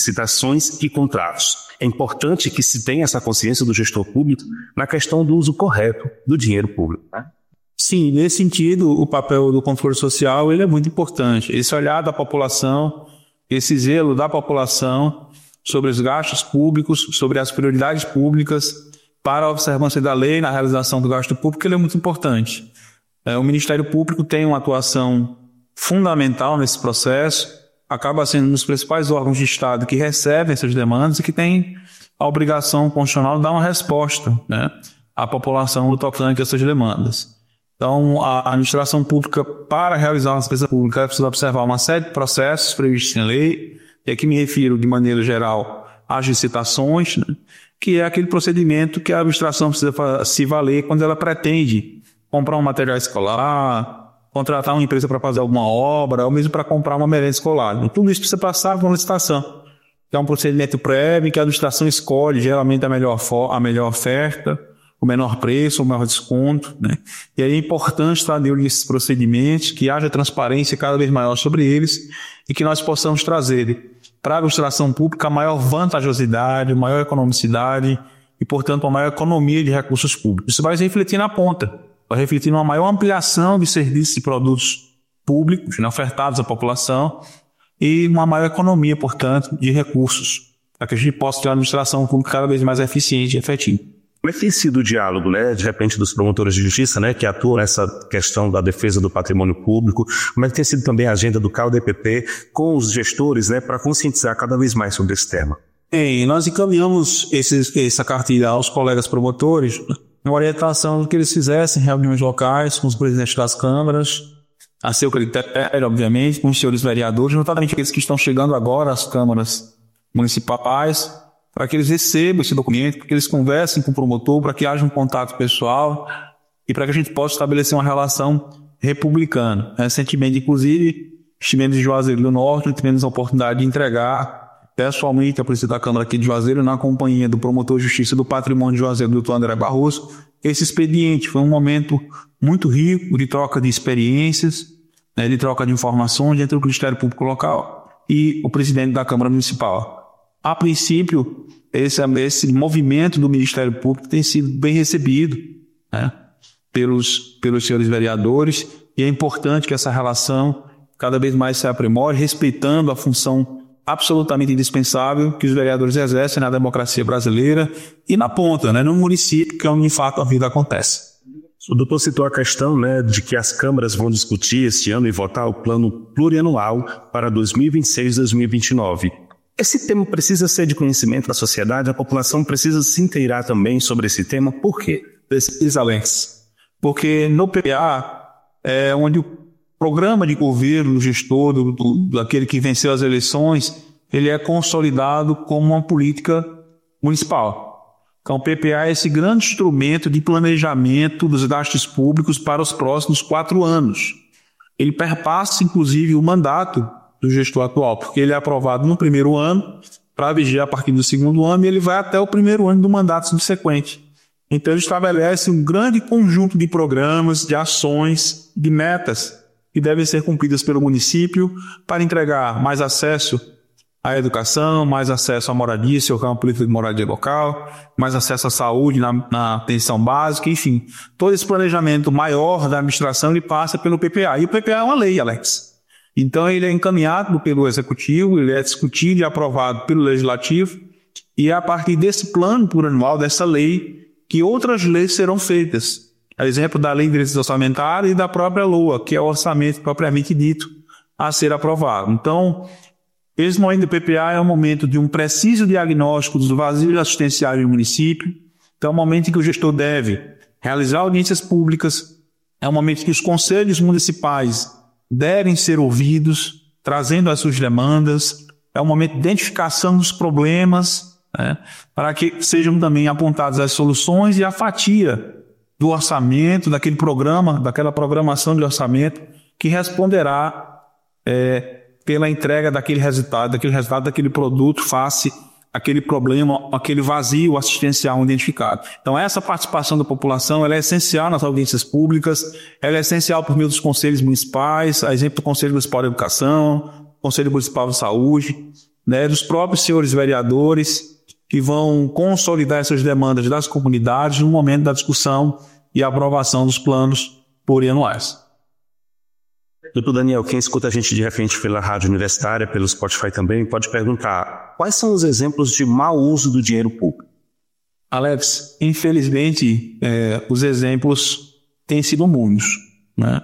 Speaker 1: e contratos. É importante que se tenha essa consciência do gestor público na questão do uso correto do dinheiro público, né?
Speaker 16: Sim, nesse sentido, o papel do controle social ele é muito importante. Esse olhar da população, esse zelo da população sobre os gastos públicos, sobre as prioridades públicas para a observância da lei na realização do gasto público, ele é muito importante. O Ministério Público tem uma atuação fundamental nesse processo, acaba sendo um dos principais órgãos de Estado que recebem essas demandas e que tem a obrigação constitucional de dar uma resposta, né, à população no tocante a essas demandas. Então, a administração pública, para realizar uma despesa pública, precisa observar uma série de processos previstos em lei, e aqui me refiro, de maneira geral, às licitações, né, que é aquele procedimento que a administração precisa se valer quando ela pretende comprar um material escolar, contratar uma empresa para fazer alguma obra, ou mesmo para comprar uma merenda escolar. Então, tudo isso precisa passar por uma licitação, que é um procedimento prévio, que a administração escolhe, geralmente, a melhor oferta, o menor preço, o maior desconto, né? E aí é importante estar de olho nesses procedimentos, que haja transparência cada vez maior sobre eles e que nós possamos trazer para a administração pública a maior vantajosidade, maior economicidade e, portanto, a maior economia de recursos públicos. Isso vai se refletir na ponta, vai refletir numa maior ampliação de serviços e produtos públicos, né, ofertados à população e uma maior economia, portanto, de recursos, para que a gente possa ter uma administração pública cada vez mais eficiente e efetiva.
Speaker 1: Como é que tem sido o diálogo, né, de repente, dos promotores de justiça, né, que atuam nessa questão da defesa do patrimônio público? Como é que tem sido também a agenda do CAU-DPP com os gestores, né, para conscientizar cada vez mais sobre esse tema?
Speaker 16: Nós encaminhamos essa cartilha aos colegas promotores, uma orientação de que eles fizessem reuniões locais com os presidentes das câmaras, a seu critério, obviamente, com os senhores vereadores, notadamente aqueles que estão chegando agora às câmaras municipais, para que eles recebam esse documento, para que eles conversem com o promotor, para que haja um contato pessoal e para que a gente possa estabelecer uma relação republicana. Recentemente, inclusive, estivemos em Juazeiro do Norte, tivemos a oportunidade de entregar pessoalmente a presidente da Câmara aqui de Juazeiro, na companhia do promotor de justiça do patrimônio de Juazeiro, doutor André Barroso, esse expediente. Foi um momento muito rico de troca de experiências, né, de troca de informações entre o Ministério Público Local e o presidente da Câmara Municipal. A princípio, esse movimento do Ministério Público tem sido bem recebido, né, pelos senhores vereadores, e é importante que essa relação cada vez mais se aprimore, respeitando a função absolutamente indispensável que os vereadores exercem na democracia brasileira e na ponta, né, no município, que é onde de fato a vida acontece.
Speaker 1: O doutor citou a questão, né, de que as câmaras vão discutir este ano e votar o plano plurianual para 2026-2029. Esse tema precisa ser de conhecimento da sociedade, a população precisa se inteirar também sobre esse tema. Por quê?
Speaker 16: Precisa, Alex. Porque no PPA é onde o programa de governo do gestor, daquele que venceu as eleições, ele é consolidado como uma política municipal. Então o PPA é esse grande instrumento de planejamento dos gastos públicos para os próximos 4 anos. Ele perpassa, inclusive, o mandato do gestor atual, porque ele é aprovado no primeiro ano, para vigiar a partir do segundo ano, e ele vai até o primeiro ano do mandato subsequente. Então ele estabelece um grande conjunto de programas, de ações, de metas que devem ser cumpridas pelo município para entregar mais acesso à educação, mais acesso à moradia, se houver uma política de moradia local, mais acesso à saúde na atenção básica, enfim. Todo esse planejamento maior da administração ele passa pelo PPA. E o PPA é uma lei, Alex. Então ele é encaminhado pelo Executivo, ele é discutido e aprovado pelo Legislativo, e é a partir desse plano plurianual, dessa lei, que outras leis serão feitas. A exemplo da Lei de Direitos Orçamentários e da própria LOA, que é o orçamento propriamente dito a ser aprovado. Então, esse momento do PPA é um momento de um preciso diagnóstico dos vazios assistenciais do município. Então, é um momento em que o gestor deve realizar audiências públicas, é um momento em que os conselhos municipais devem ser ouvidos, trazendo as suas demandas, é um momento de identificação dos problemas, né, para que sejam também apontadas as soluções e a fatia do orçamento, daquele programa, daquela programação de orçamento que responderá pela entrega daquele resultado, daquele produto face àquele problema, aquele vazio assistencial identificado. Então essa participação da população ela é essencial nas audiências públicas, ela é essencial por meio dos conselhos municipais, a exemplo do Conselho Municipal de Educação, Conselho Municipal de Saúde, né, dos próprios senhores vereadores, que vão consolidar essas demandas das comunidades no momento da discussão e aprovação dos planos plurianuais.
Speaker 1: Doutor Daniel, quem escuta a gente de repente pela rádio universitária, pelo Spotify também, pode perguntar quais são os exemplos de mau uso do dinheiro público?
Speaker 16: Alex, infelizmente, os exemplos têm sido muitos, né?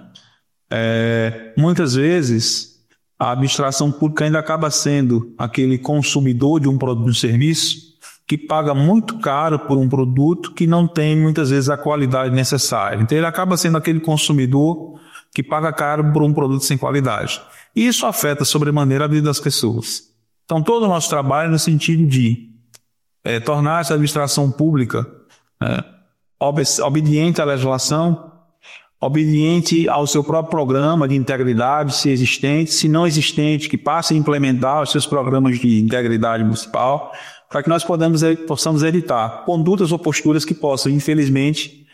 Speaker 16: Muitas vezes, a administração pública ainda acaba sendo aquele consumidor de um produto ou serviço que paga muito caro por um produto que não tem, muitas vezes, a qualidade necessária. Então, ele acaba sendo aquele consumidor que paga caro por um produto sem qualidade. E isso afeta sobremaneira a vida das pessoas. Então, todo o nosso trabalho é no sentido de tornar essa administração pública obediente à legislação, obediente ao seu próprio programa de integridade, se existente, se não existente, que passe a implementar os seus programas de integridade municipal, para que nós possamos evitar condutas ou posturas que possam, infelizmente,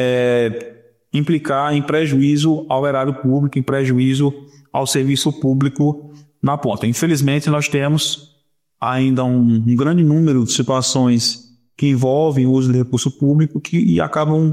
Speaker 16: implicar em prejuízo ao erário público, em prejuízo ao serviço público na ponta. Infelizmente, nós temos ainda um grande número de situações que envolvem o uso de recurso público e acabam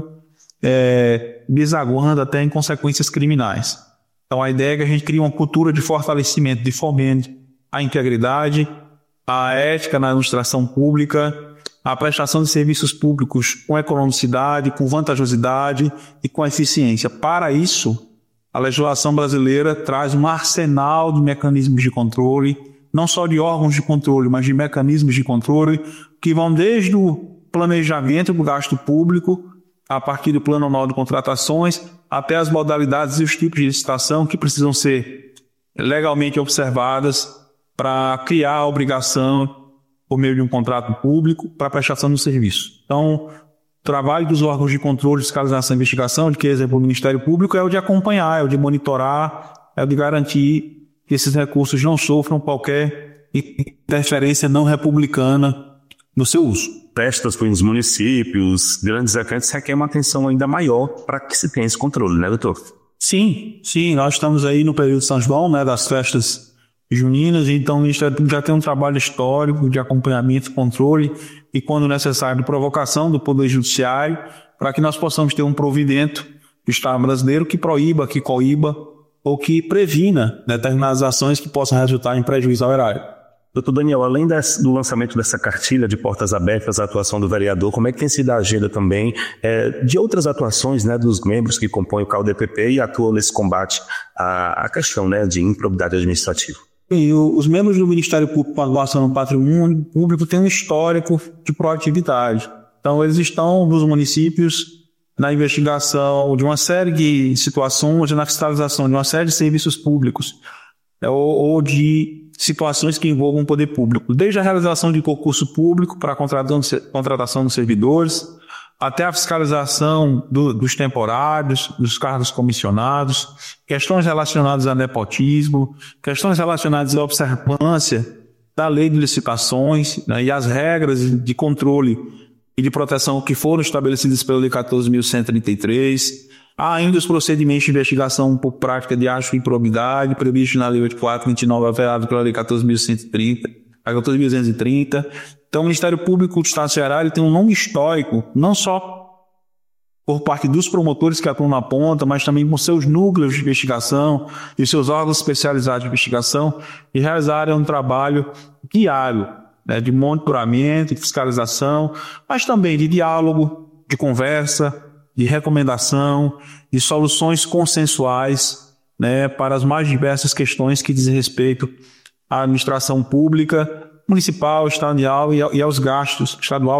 Speaker 16: desaguando até em consequências criminais. Então, a ideia é que a gente crie uma cultura de fortalecimento, de fomento à integridade, à ética na administração pública, a prestação de serviços públicos com economicidade, com vantajosidade e com eficiência. Para isso, a legislação brasileira traz um arsenal de mecanismos de controle, não só de órgãos de controle, mas de mecanismos de controle que vão desde o planejamento do gasto público, a partir do Plano Anual de Contratações, até as modalidades e os tipos de licitação que precisam ser legalmente observadas para criar a obrigação por meio de um contrato público para a prestação do serviço. Então, o trabalho dos órgãos de controle, fiscalização e investigação, de que exemplo o Ministério Público, é o de acompanhar, é o de monitorar, é o de garantir que esses recursos não sofram qualquer interferência não republicana no seu uso.
Speaker 1: Festas nos municípios, grandes eventos requer uma atenção ainda maior para que se tenha esse controle, né, doutor?
Speaker 16: Sim, nós estamos aí no período de São João, né, das festas juninas, então o Ministério Público já tem um trabalho histórico de acompanhamento, controle e, quando necessário, de provocação do Poder Judiciário, para que nós possamos ter um provimento do Estado brasileiro que proíba, que coíba ou que previna determinadas ações que possam resultar em prejuízo ao erário.
Speaker 1: Doutor Daniel, além do lançamento dessa cartilha de portas abertas à atuação do vereador, como é que tem sido a agenda também de outras atuações, né, dos membros que compõem o CAU-DPP e atuam nesse combate à questão, né, de improbidade administrativa?
Speaker 16: E os membros do Ministério Público com atuação no patrimônio público têm um histórico de proatividade. Então, eles estão nos municípios na investigação de uma série de situações, na fiscalização de uma série de serviços públicos, ou de situações que envolvam o poder público, desde a realização de concurso público para a contratação dos servidores, até a fiscalização dos temporários, dos cargos comissionados, questões relacionadas a nepotismo, questões relacionadas à observância da lei de licitações, né, e as regras de controle e de proteção que foram estabelecidas pela Lei 14.133, há ainda os procedimentos de investigação por prática de ato de improbidade, previsto na Lei 8429, alterado pela Lei 14.230. Então, o Ministério Público do Estado do Ceará ele tem um longo histórico, não só por parte dos promotores que atuam na ponta, mas também com seus núcleos de investigação e seus órgãos especializados de investigação, e realizarem um trabalho diário, né, de monitoramento, de fiscalização, mas também de diálogo, de conversa, de recomendação, de soluções consensuais, né, para as mais diversas questões que dizem respeito à administração pública, municipal, estadual e aos gastos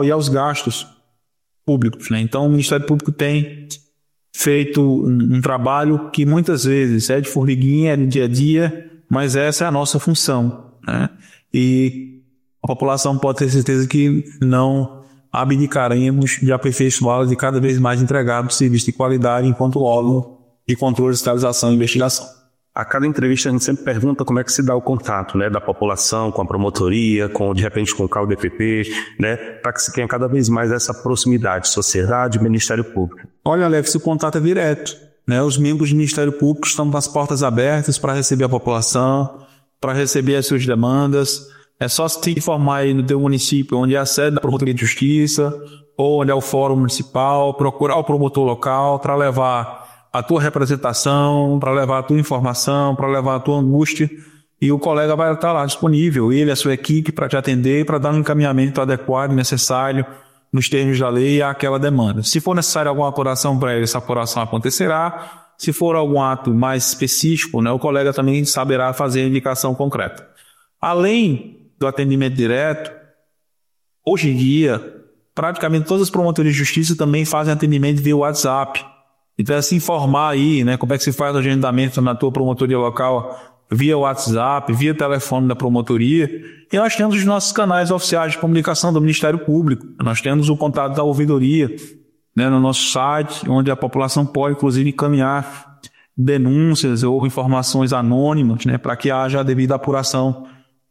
Speaker 16: públicos, né? Então, o Ministério Público tem feito um trabalho que muitas vezes é de formiguinha, é de dia a dia, mas essa é a nossa função, né? E a população pode ter certeza que não abdicaremos de aperfeiçoá-la, de cada vez mais entregar um serviço de qualidade enquanto órgão de controle, fiscalização e investigação.
Speaker 1: A cada entrevista a gente sempre pergunta como é que se dá o contato, né, da população com a promotoria, de repente com o CAU-DPP, né, para que se tenha cada vez mais essa proximidade, sociedade e Ministério Público.
Speaker 16: Olha, Alex, o contato é direto, né? Os membros do Ministério Público estão com as portas abertas para receber a população, para receber as suas demandas. É só se informar aí no teu município onde é a sede da Promotoria de Justiça ou onde é o Fórum Municipal, procurar o promotor local para levar a tua representação, para levar a tua informação, para levar a tua angústia, e o colega vai estar lá disponível, ele e a sua equipe, para te atender, para dar um encaminhamento adequado e necessário nos termos da lei àquela demanda. Se for necessário alguma apuração prévia, essa apuração acontecerá. Se for algum ato mais específico, né, o colega também saberá fazer a indicação concreta. Além do atendimento direto, hoje em dia, praticamente todas as promotorias de justiça também fazem atendimento via WhatsApp. Então, é se informar aí, né, como é que se faz o agendamento na tua promotoria local via WhatsApp, via telefone da promotoria. E nós temos os nossos canais oficiais de comunicação do Ministério Público. Nós temos o contato da ouvidoria, né, no nosso site, onde a população pode, inclusive, encaminhar denúncias ou informações anônimas, né, para que haja a devida apuração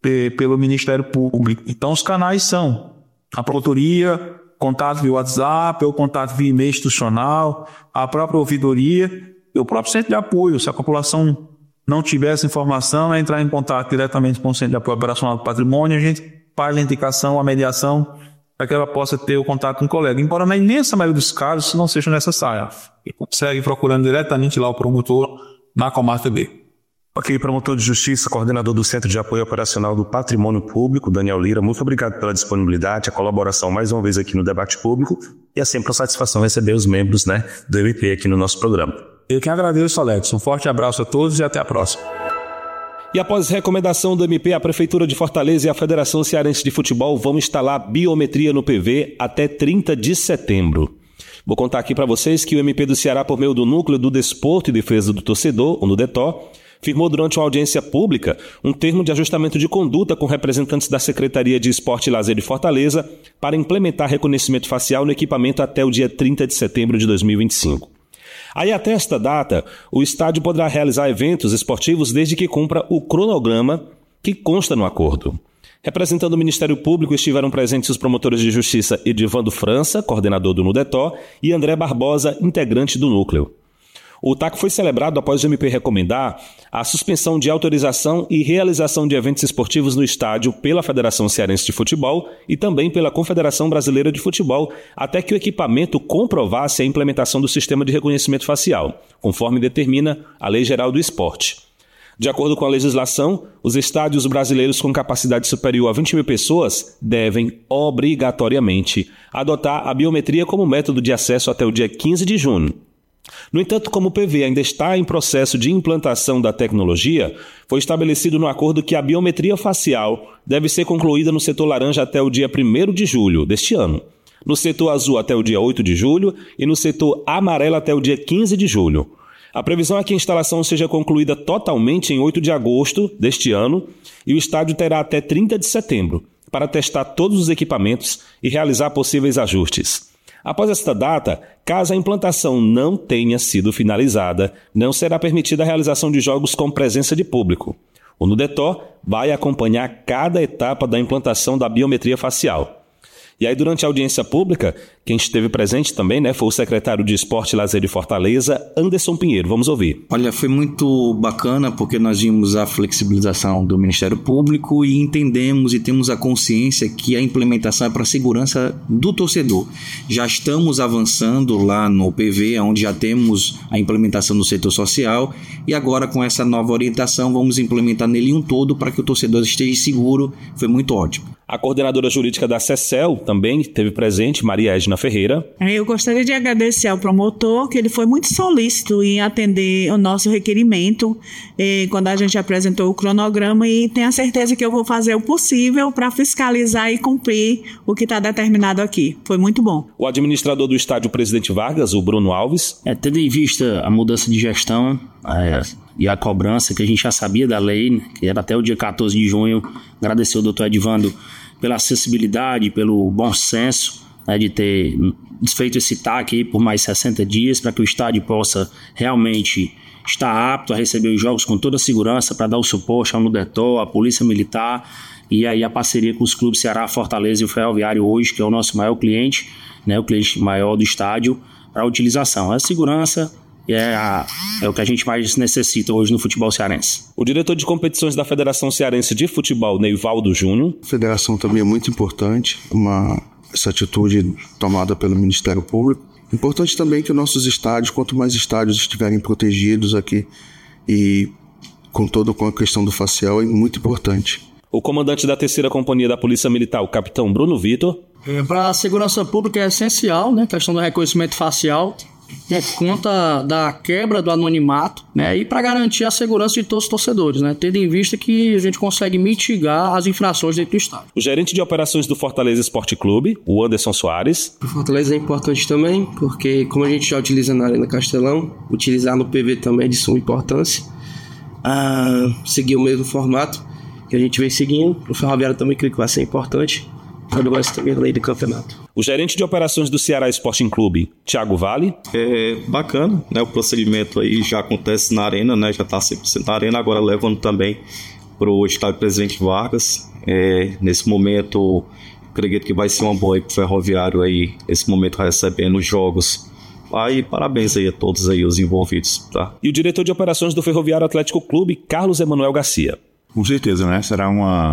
Speaker 16: pelo Ministério Público. Então, os canais são a promotoria, contato via WhatsApp, ou contato via e-mail institucional, a própria ouvidoria e o próprio centro de apoio. Se a população não tiver essa informação, é entrar em contato diretamente com o Centro de Apoio Operacional do Patrimônio, a gente faz a indicação, a mediação, para que ela possa ter o contato com o colega. Embora na imensa maioria dos casos isso não seja necessário. E consegue procurando diretamente lá o promotor na Comarca B.
Speaker 1: Ok, promotor de justiça, coordenador do Centro de Apoio Operacional do Patrimônio Público, Daniel Lira, muito obrigado pela disponibilidade, a colaboração mais uma vez aqui no Debate Público, e é sempre uma satisfação receber os membros, do MP aqui no nosso programa.
Speaker 16: Eu que agradeço, Alex. Um forte abraço a todos e até a próxima.
Speaker 1: E após recomendação do MP, a Prefeitura de Fortaleza e a Federação Cearense de Futebol vão instalar biometria no PV até 30 de setembro. Vou contar aqui para vocês que o MP do Ceará, por meio do Núcleo do Desporto e Defesa do Torcedor, o NUDETO, firmou durante uma audiência pública um termo de ajustamento de conduta com representantes da Secretaria de Esporte e Lazer de Fortaleza para implementar reconhecimento facial no equipamento até o dia 30 de setembro de 2025. Aí, até esta data, o estádio poderá realizar eventos esportivos desde que cumpra o cronograma que consta no acordo. Representando o Ministério Público, estiveram presentes os promotores de justiça Edivando França, coordenador do NUDETO, e André Barbosa, integrante do núcleo. O TAC foi celebrado após o MP recomendar a suspensão de autorização e realização de eventos esportivos no estádio pela Federação Cearense de Futebol e também pela Confederação Brasileira de Futebol, até que o equipamento comprovasse a implementação do sistema de reconhecimento facial, conforme determina a Lei Geral do Esporte. De acordo com a legislação, os estádios brasileiros com capacidade superior a 20 mil pessoas devem, obrigatoriamente, adotar a biometria como método de acesso até o dia 15 de junho. No entanto, como o PV ainda está em processo de implantação da tecnologia, foi estabelecido no acordo que a biometria facial deve ser concluída no setor laranja até o dia 1º de julho deste ano, no setor azul até o dia 8 de julho e no setor amarelo até o dia 15 de julho. A previsão é que a instalação seja concluída totalmente em 8 de agosto deste ano e o estádio terá até 30 de setembro para testar todos os equipamentos e realizar possíveis ajustes. Após esta data, caso a implantação não tenha sido finalizada, não será permitida a realização de jogos com presença de público. O NUDETO vai acompanhar cada etapa da implantação da biometria facial. E aí, durante a audiência pública, quem esteve presente também, foi o secretário de Esporte e Lazer de Fortaleza, Anderson Pinheiro. Vamos ouvir.
Speaker 17: Olha, foi muito bacana porque nós vimos a flexibilização do Ministério Público e entendemos e temos a consciência que a implementação é para a segurança do torcedor. Já estamos avançando lá no PV, onde já temos a implementação do setor social e agora com essa nova orientação vamos implementar nele um todo para que o torcedor esteja seguro. Foi muito ótimo.
Speaker 1: A coordenadora jurídica da CECEL também esteve presente, Maria Edna Ferreira.
Speaker 18: Eu gostaria de agradecer ao promotor, que ele foi muito solícito em atender o nosso requerimento quando a gente apresentou o cronograma e tenho a certeza que eu vou fazer o possível para fiscalizar e cumprir o que está determinado aqui. Foi muito bom.
Speaker 1: O administrador do estádio Presidente Vargas, o Bruno Alves.
Speaker 19: Tendo em vista a mudança de gestão e a cobrança que a gente já sabia da lei, que era até o dia 14 de junho, agradecer ao doutor Edivando pela acessibilidade, pelo bom senso de ter feito esse TAC por mais 60 dias para que o estádio possa realmente estar apto a receber os jogos com toda a segurança para dar o suporte ao NUDETO, à Polícia Militar e aí a parceria com os clubes Ceará, Fortaleza e o Ferroviário hoje, que é o nosso maior cliente, o cliente maior do estádio para a utilização. A segurança é o que a gente mais necessita hoje no futebol cearense.
Speaker 1: O diretor de competições da Federação Cearense de Futebol, Neivaldo Júnior.
Speaker 20: A federação também é muito importante, essa atitude tomada pelo Ministério Público. Importante também que nossos estádios, quanto mais estádios estiverem protegidos aqui e com a questão do facial, é muito importante.
Speaker 1: O comandante da 3ª Companhia da Polícia Militar, o capitão Bruno Vitor.
Speaker 21: Para a segurança pública é essencial, a questão do reconhecimento facial, conta da quebra do anonimato, e para garantir a segurança de todos os torcedores, tendo em vista que a gente consegue mitigar as infrações dentro do estádio.
Speaker 1: O gerente de operações do Fortaleza Esporte Clube, o Anderson Soares.
Speaker 22: O Fortaleza é importante também, porque como a gente já utiliza na Arena Castelão, utilizar no PV também é de suma importância. Seguir o mesmo formato que a gente vem seguindo. O Ferroviário também creio que vai ser importante. Também a lei do campeonato.
Speaker 1: O gerente de operações do Ceará Sporting Clube, Thiago Vale.
Speaker 23: É bacana, o procedimento aí já acontece na arena, já está 100% na arena, agora levando também
Speaker 17: para o estádio Presidente Vargas. Nesse momento, acredito que vai ser uma boa para o Ferroviário aí, esse momento recebendo os jogos. Aí, parabéns aí a todos aí os envolvidos, tá?
Speaker 1: E o diretor de operações do Ferroviário Atlético Clube, Carlos Emanuel Garcia.
Speaker 2: Com certeza, né? Será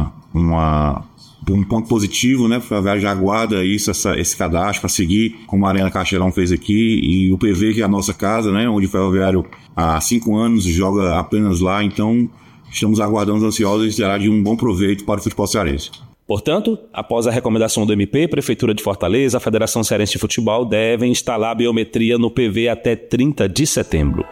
Speaker 2: um ponto positivo, né? O Ferroviário já aguarda esse cadastro para seguir, como a Arena Castelão fez aqui, e o PV, que é a nossa casa, né? Onde o Ferroviário há 5 anos joga apenas lá, então estamos aguardando ansiosos e será de um bom proveito para o futebol cearense.
Speaker 1: Portanto, após a recomendação do MP, Prefeitura de Fortaleza, a Federação Cearense de Futebol devem instalar a biometria no PV até 30 de setembro.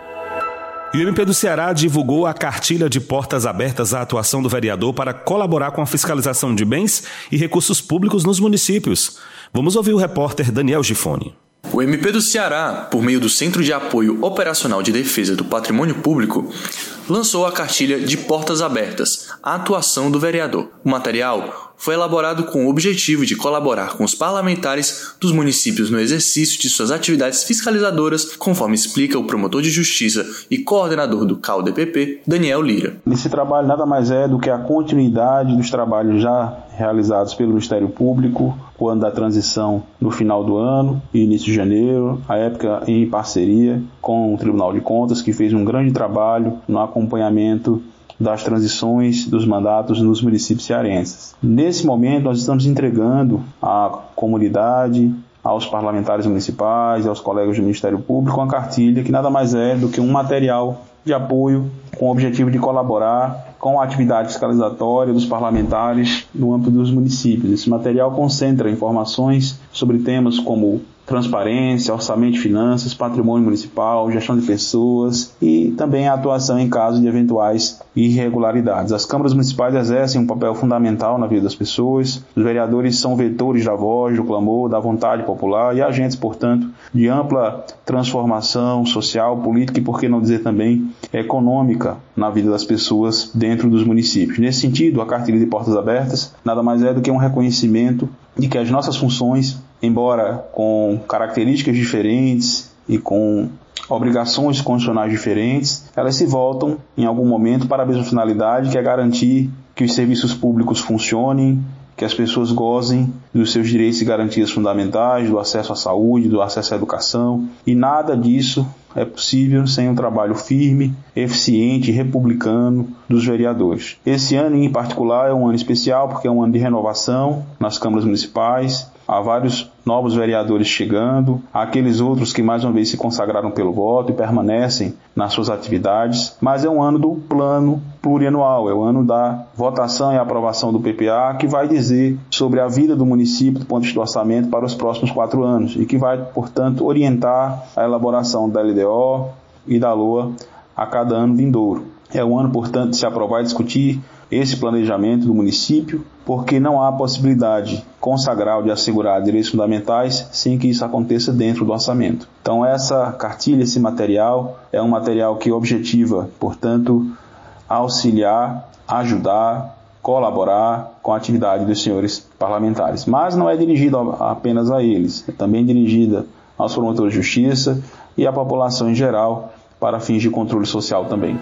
Speaker 1: E o MP do Ceará divulgou a cartilha de portas abertas à atuação do vereador para colaborar com a fiscalização de bens e recursos públicos nos municípios. Vamos ouvir o repórter Daniel Gifone.
Speaker 3: O MP do Ceará, por meio do Centro de Apoio Operacional de Defesa do Patrimônio Público, lançou a cartilha de portas abertas à atuação do vereador. O material foi elaborado com o objetivo de colaborar com os parlamentares dos municípios no exercício de suas atividades fiscalizadoras, conforme explica o promotor de justiça e coordenador do CAU-DPP, Daniel Lira.
Speaker 23: Esse trabalho nada mais é do que a continuidade dos trabalhos já realizados pelo Ministério Público, quando da transição no final do ano e início de janeiro, a época em parceria com o Tribunal de Contas, que fez um grande trabalho no acompanhamento das transições dos mandatos nos municípios cearenses. Nesse momento, nós estamos entregando à comunidade, aos parlamentares municipais, aos colegas do Ministério Público, uma cartilha que nada mais é do que um material de apoio com o objetivo de colaborar com a atividade fiscalizatória dos parlamentares no âmbito dos municípios. Esse material concentra informações sobre temas como transparência, orçamento de finanças, patrimônio municipal, gestão de pessoas e também a atuação em caso de eventuais irregularidades. As câmaras municipais exercem um papel fundamental na vida das pessoas. Os vereadores são vetores da voz, do clamor, da vontade popular e agentes, portanto, de ampla transformação social, política e, por que não dizer também, econômica na vida das pessoas dentro dos municípios. Nesse sentido, a cartilha de portas abertas nada mais é do que um reconhecimento de que as nossas funções, embora com características diferentes e com obrigações constitucionais diferentes, elas se voltam em algum momento para a mesma finalidade, que é garantir que os serviços públicos funcionem, que as pessoas gozem dos seus direitos e garantias fundamentais, do acesso à saúde, do acesso à educação, e nada disso é possível sem um trabalho firme, eficiente e republicano dos vereadores. Esse ano, em particular, é um ano especial porque é um ano de renovação nas câmaras municipais. Há vários novos vereadores chegando, há aqueles outros que mais uma vez se consagraram pelo voto e permanecem nas suas atividades, mas é um ano do plano plurianual, é o ano da votação e aprovação do PPA, que vai dizer sobre a vida do município do ponto de vista do orçamento para os próximos 4 anos e que vai, portanto, orientar a elaboração da LDO e da LOA a cada ano vindouro. É um ano, portanto, de se aprovar e discutir esse planejamento do município, porque não há possibilidade consagrar ou de assegurar direitos fundamentais sem que isso aconteça dentro do orçamento. Então essa cartilha, esse material, é um material que objetiva, portanto, auxiliar, ajudar, colaborar com a atividade dos senhores parlamentares. Mas não é dirigida apenas a eles, é também dirigida aos promotores de justiça e à população em geral, para fins de controle social também.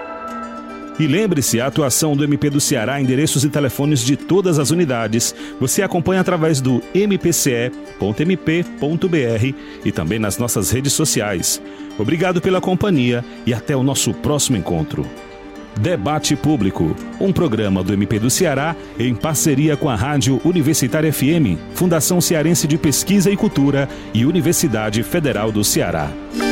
Speaker 1: E lembre-se, a atuação do MP do Ceará, endereços e telefones de todas as unidades, você acompanha através do mpce.mp.br e também nas nossas redes sociais. Obrigado pela companhia e até o nosso próximo encontro. Debate Público, um programa do MP do Ceará em parceria com a Rádio Universitária FM, Fundação Cearense de Pesquisa e Cultura e Universidade Federal do Ceará.